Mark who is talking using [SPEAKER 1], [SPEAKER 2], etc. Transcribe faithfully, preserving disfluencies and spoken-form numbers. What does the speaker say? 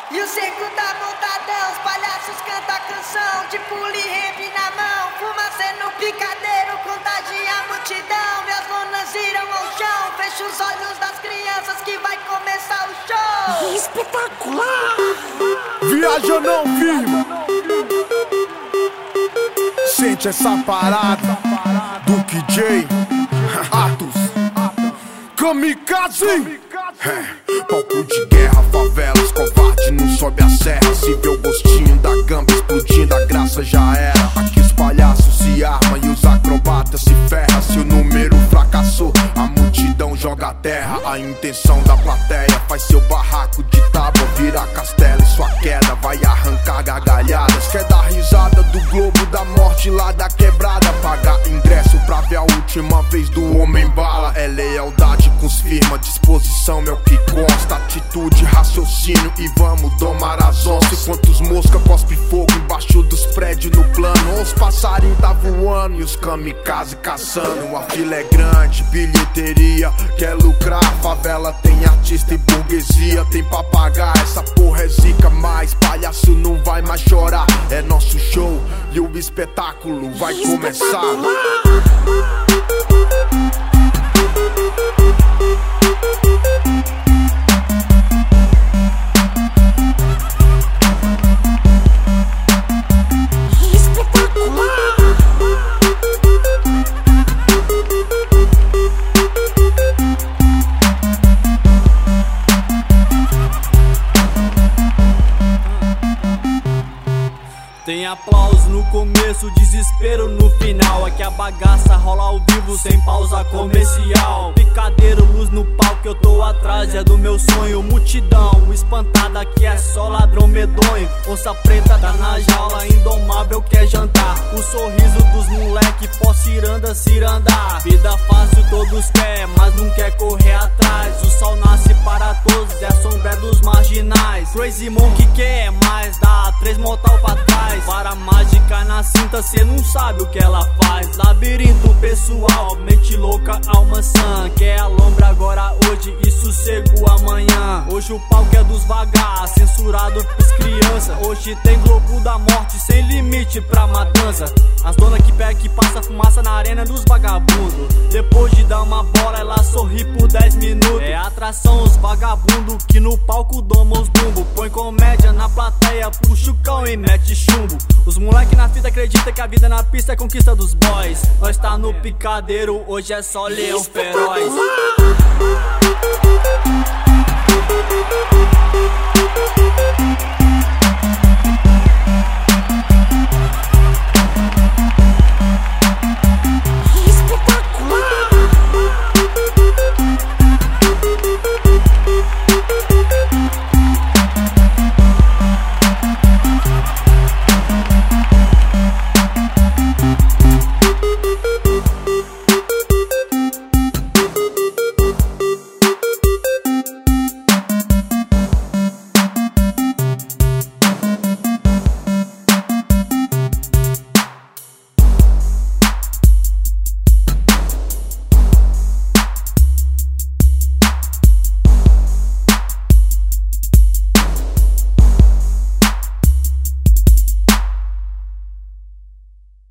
[SPEAKER 1] E o seco tá montadão, os palhaços cantam a canção de pule rap na mão, fumaça no picadeiro, contagia a multidão. Minhas lonas irão ao chão, fecha os olhos das crianças que vai começar o show.
[SPEAKER 2] Espetacular!
[SPEAKER 3] Viaja não firma. Sente essa parada do K J Atos Kamikaze. É, palco de guerra, favelas, covarde não sobe a serra. Se vê o gostinho da gamba explodindo, a graça já era. Aqui os palhaços se armam e os acrobatas se ferram. Se o número fracassou, a multidão joga a terra. A intenção da plateia faz seu barraco de tábua virar castelo, e sua queda vai arrancar gargalhadas. Quer dar risada do globo da morte lá da quebrada, pagar ingresso pra ver a última vez do homem bala. É lealdade com os firma, disposição é o que consta, atitude, raciocínio e vamos domar as onças. Enquanto os mosca cospe fogo embaixo dos prédios no plano, os passarinhos tá voando e os kamikaze caçando. A fila é grande, bilheteria quer lucrar, favela tem artista e burguesia tem pra pagar. Essa porra é zica, mas palhaço não vai mais chorar. É nosso show e o espetáculo vai começar.
[SPEAKER 4] Tem aplauso no começo, desespero no final. Aqui a bagaça rola ao vivo, sem pausa comercial. Picadeiro, luz no palco, eu tô atrás, é do meu sonho. Multidão espantada, que é só ladrão medonho. Onça preta tá na jaula, indomável quer jantar. O sorriso dos moleque, pó ciranda, ciranda. Vida fácil todos quer, mas não quer correr atrás. O sol nasce para todos, é a sombra dos marginais. Crazy Monkey quer mais, dá três mortal pra trás. Para mágica na cinta, cê não sabe o que ela faz. Labirinto pessoal, mente louca, alma sã. Quer a lombra agora hoje e sossego amanhã. Hoje o palco é dos vagar, censurado pros crianças. Hoje tem Globo da Morte, sem limite pra matança. As donas que pega que passa fumaça na arena dos vagabundos. Depois de dar uma bola, ela sorri por dez minutos. É atração os vagabundos que no palco domam os bumbo. Põe comédia na plateia, puxa o cão e mete chumbo. Os moleque na fita acreditam que a vida na pista é conquista dos boys. Nós tá no picadeiro, hoje é só leão feroz.